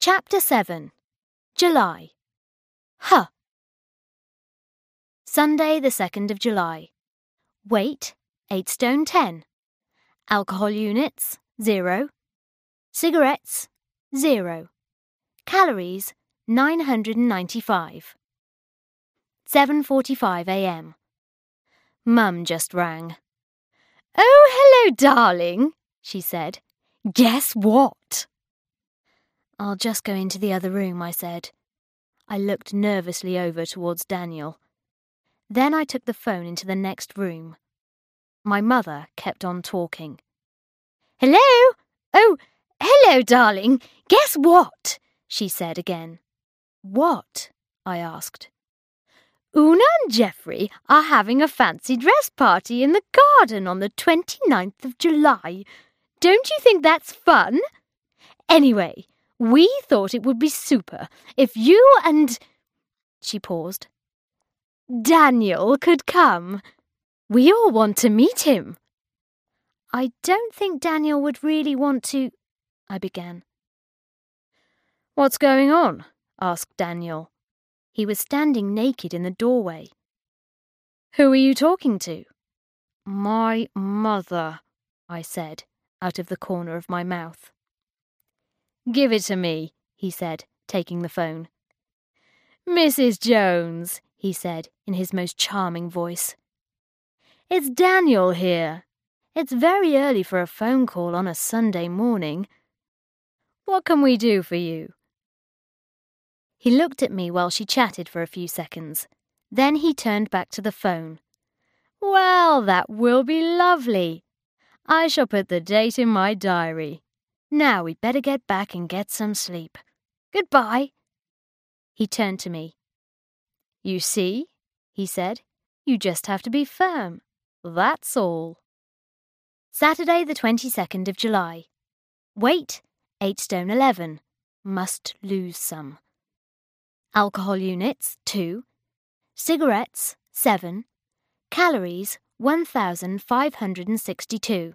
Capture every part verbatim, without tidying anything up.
Chapter seven. July. Huh. Sunday the second of July. Weight, eight stone ten. Alcohol units, zero. Cigarettes, zero. Calories, nine hundred ninety-five. seven forty-five a m Mum just rang. "Oh, hello, darling," she said. "Guess what?" "I'll just go into the other room," I said. I looked nervously over towards Daniel. Then I took the phone into the next room. My mother kept on talking. "Hello? Oh, hello, darling. Guess what?" she said again. "What?" I asked. "Una and Geoffrey are having a fancy dress party in the garden on the twenty-ninth of July. Don't you think that's fun? Anyway, we thought it would be super if you and—" she paused. "Daniel could come. We all want to meet him." "I don't think Daniel would really want to—" I began. "What's going on?" asked Daniel. He was standing naked in the doorway. "Who are you talking to?" "My mother," I said, out of the corner of my mouth. "Give it to me," he said, taking the phone. "Missus Jones," he said in his most charming voice. "It's Daniel here. It's very early for a phone call on a Sunday morning. What can we do for you?" He looked at me while she chatted for a few seconds. Then he turned back to the phone. "Well, that will be lovely. I shall put the date in my diary. Now we'd better get back and get some sleep. Goodbye." He turned to me. "You see," he said, "you just have to be firm. That's all." Saturday the twenty-second of July. Weight, eight stone eleven. Must lose some. Alcohol units, two. Cigarettes, seven. Calories, one thousand five hundred sixty-two.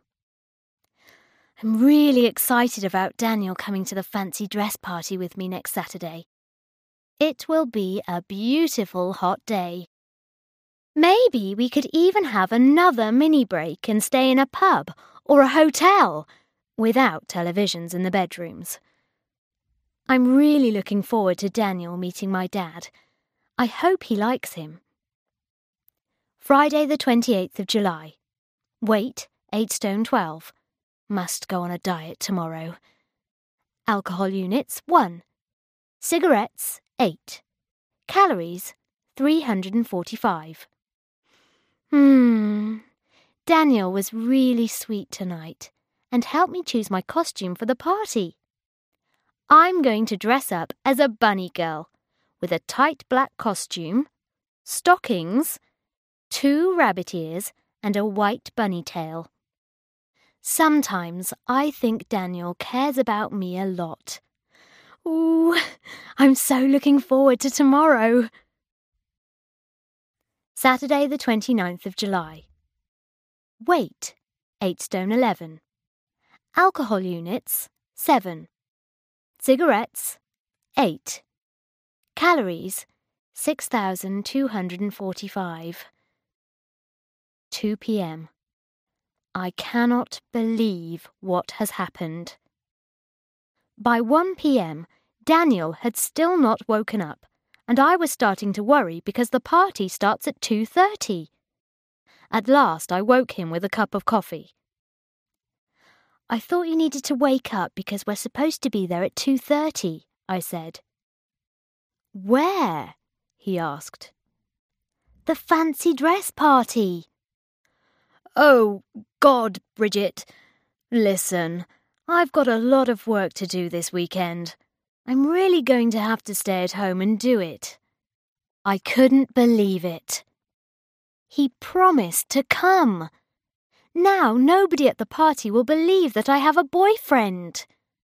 I'm really excited about Daniel coming to the fancy dress party with me next Saturday. It will be a beautiful hot day. Maybe we could even have another mini break and stay in a pub or a hotel without televisions in the bedrooms. I'm really looking forward to Daniel meeting my dad. I hope he likes him. Friday the twenty-eighth of July. Weight, eight stone twelve. Must go on a diet tomorrow. Alcohol units, one. Cigarettes, eight. Calories, three hundred forty-five. Hmm. Daniel was really sweet tonight and helped me choose my costume for the party. I'm going to dress up as a bunny girl with a tight black costume, stockings, two rabbit ears, and a white bunny tail. Sometimes I think Daniel cares about me a lot. Ooh, I'm so looking forward to tomorrow. Saturday the twenty-ninth of July. Weight, eight stone eleven. Alcohol units, seven. Cigarettes, eight. Calories, six thousand two hundred forty-five. two p m I cannot believe what has happened. By one p m, Daniel had still not woken up, and I was starting to worry because the party starts at two thirty. At last I woke him with a cup of coffee. "I thought you needed to wake up because we're supposed to be there at two thirty, I said. "Where?" he asked. "The fancy dress party." "Oh, God, Bridget. Listen, I've got a lot of work to do this weekend. I'm really going to have to stay at home and do it." I couldn't believe it. He promised to come. Now nobody at the party will believe that I have a boyfriend.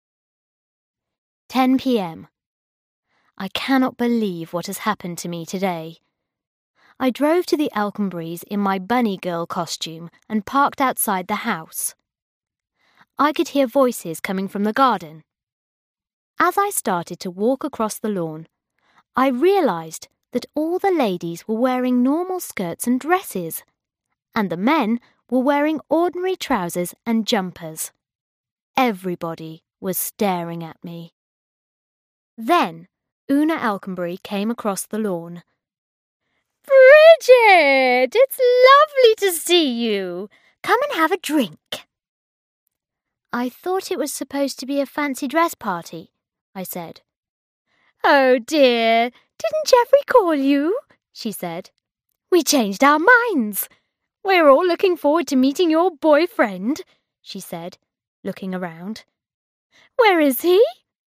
ten p m I cannot believe what has happened to me today. I drove to the Alconburys in my bunny girl costume and parked outside the house. I could hear voices coming from the garden. As I started to walk across the lawn, I realised that all the ladies were wearing normal skirts and dresses, and the men were wearing ordinary trousers and jumpers. Everybody was staring at me. Then Una Alconbury came across the lawn. "Bridget, it's lovely to see you. Come and have a drink." "I thought it was supposed to be a fancy dress party," I said. "Oh dear, didn't Geoffrey call you?" she said. "We changed our minds. We're all looking forward to meeting your boyfriend," she said, looking around. "Where is he?"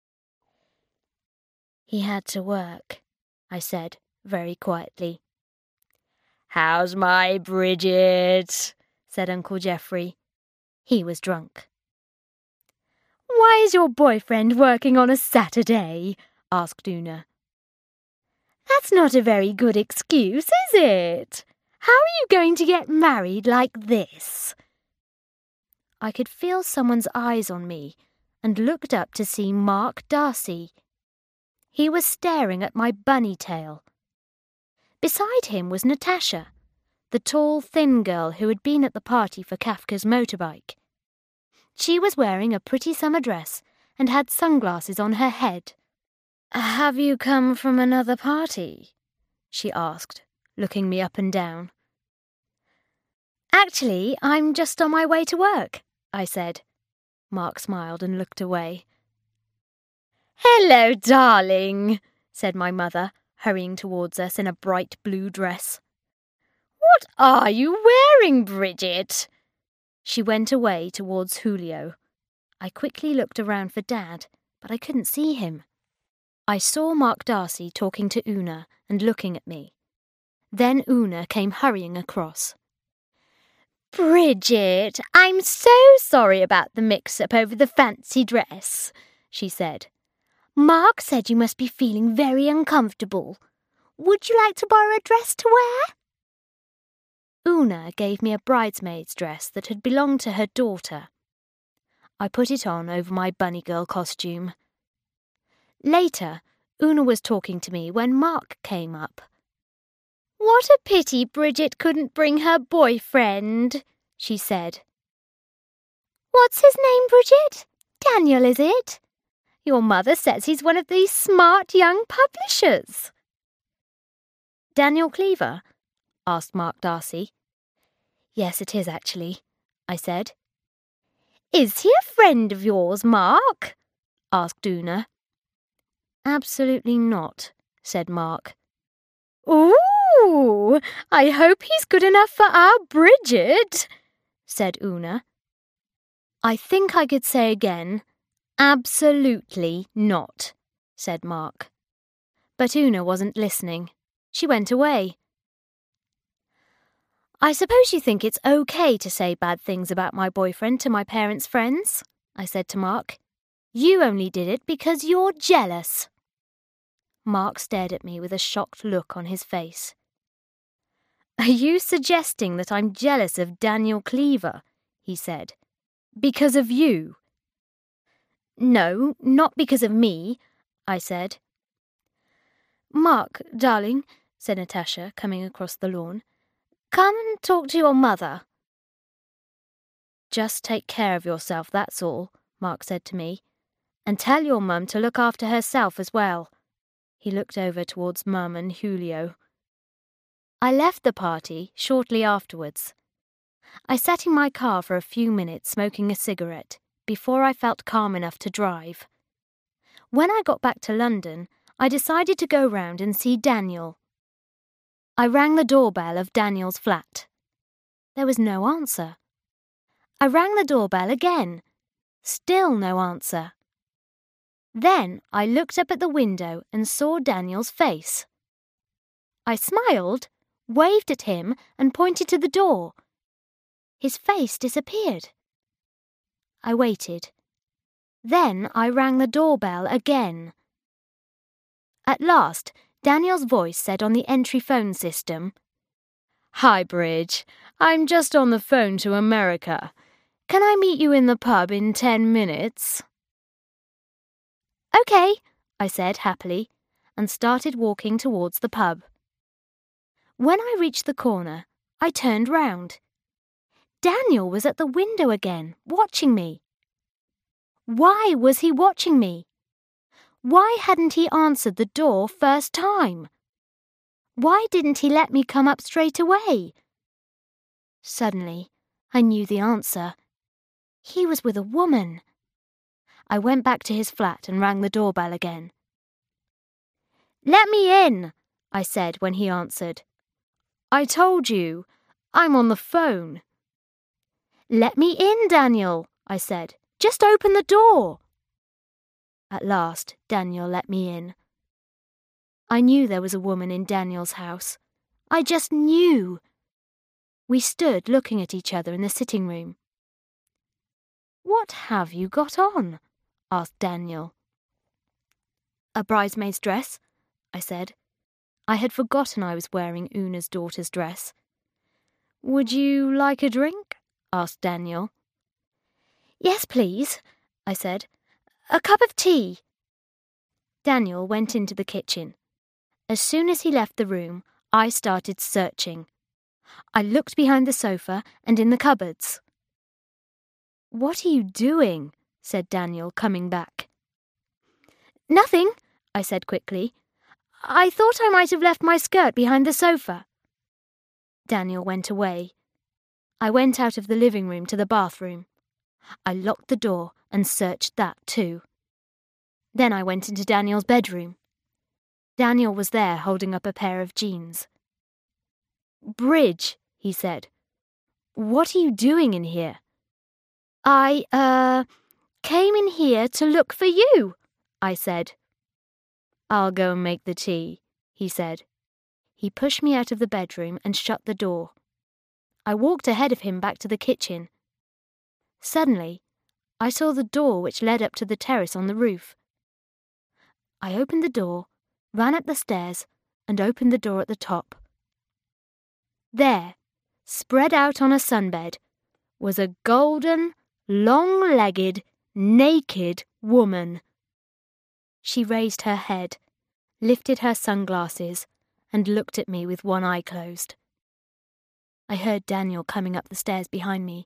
"He had to work," I said very quietly. "How's my Bridget?" said Uncle Geoffrey. He was drunk. "Why is your boyfriend working on a Saturday?" asked Una. "That's not a very good excuse, is it? How are you going to get married like this?" I could feel someone's eyes on me and looked up to see Mark Darcy. He was staring at my bunny tail. Beside him was Natasha, the tall, thin girl who had been at the party for Kafka's motorbike. She was wearing a pretty summer dress and had sunglasses on her head. "Have you come from another party?" she asked, looking me up and down. "Actually, I'm just on my way to work," I said. Mark smiled and looked away. "Hello, darling," said my mother, hurrying towards us in a bright blue dress. "What are you wearing, Bridget?" She went away towards Julio. I quickly looked around for Dad, but I couldn't see him. I saw Mark Darcy talking to Una and looking at me. Then Una came hurrying across. "Bridget, I'm so sorry about the mix-up over the fancy dress," she said. "Mark said you must be feeling very uncomfortable. Would you like to borrow a dress to wear?" Una gave me a bridesmaid's dress that had belonged to her daughter. I put it on over my bunny girl costume. Later, Una was talking to me when Mark came up. "What a pity Bridget couldn't bring her boyfriend," she said. "What's his name, Bridget? Daniel, is it? Your mother says he's one of these smart young publishers." "Daniel Cleaver?" asked Mark Darcy. "Yes, it is actually," I said. "Is he a friend of yours, Mark?" asked Una. "Absolutely not," said Mark. "Ooh, I hope he's good enough for our Bridget," said Una. "I think I could say again, absolutely not," said Mark. But Una wasn't listening. She went away. "I suppose you think it's okay to say bad things about my boyfriend to my parents' friends?" I said to Mark. "You only did it because you're jealous." Mark stared at me with a shocked look on his face. "Are you suggesting that I'm jealous of Daniel Cleaver?" he said. "Because of you?" "No, not because of me," I said. "Mark, darling," said Natasha, coming across the lawn, "come and talk to your mother." "Just take care of yourself, that's all," Mark said to me. "And tell your mum to look after herself as well." He looked over towards Mum and Julio. I left the party shortly afterwards. I sat in my car for a few minutes smoking a cigarette before I felt calm enough to drive. When I got back to London, I decided to go round and see Daniel. I rang the doorbell of Daniel's flat. There was no answer. I rang the doorbell again. Still no answer. Then I looked up at the window and saw Daniel's face. I smiled, waved at him, and pointed to the door. His face disappeared. I waited. Then I rang the doorbell again. At last, Daniel's voice said on the entry phone system, "Hi, Bridge. I'm just on the phone to America. Can I meet you in the pub in ten minutes?" OK, I said happily, and started walking towards the pub. When I reached the corner, I turned round. Daniel was at the window again, watching me. Why was he watching me? Why hadn't he answered the door first time? Why didn't he let me come up straight away? Suddenly, I knew the answer. He was with a woman. I went back to his flat and rang the doorbell again. "Let me in," I said when he answered. "I told you, I'm on the phone." "Let me in, Daniel," I said. "Just open the door." At last, Daniel let me in. I knew there was a woman in Daniel's house. I just knew. We stood looking at each other in the sitting room. "What have you got on?" asked Daniel. "A bridesmaid's dress," I said. I had forgotten I was wearing Una's daughter's dress. "Would you like a drink?" asked Daniel. "Yes, please," I said. "A cup of tea." Daniel went into the kitchen. As soon as he left the room, I started searching. I looked behind the sofa and in the cupboards. "What are you doing?" said Daniel, coming back. "Nothing," I said quickly. "I thought I might have left my skirt behind the sofa." Daniel went away. I went out of the living room to the bathroom. I locked the door and searched that too. Then I went into Daniel's bedroom. Daniel was there holding up a pair of jeans. "Bridge," he said. "What are you doing in here?" I, uh, came in here to look for you," I said. "I'll go and make the tea," he said. He pushed me out of the bedroom and shut the door. I walked ahead of him back to the kitchen. Suddenly, I saw the door which led up to the terrace on the roof. I opened the door, ran up the stairs, and opened the door at the top. There, spread out on a sunbed, was a golden, long-legged, naked woman. She raised her head, lifted her sunglasses, and looked at me with one eye closed. I heard Daniel coming up the stairs behind me.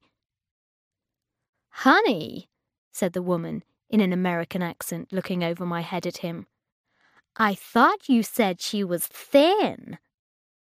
"Honey," said the woman in an American accent, looking over my head at him. "I thought you said she was thin."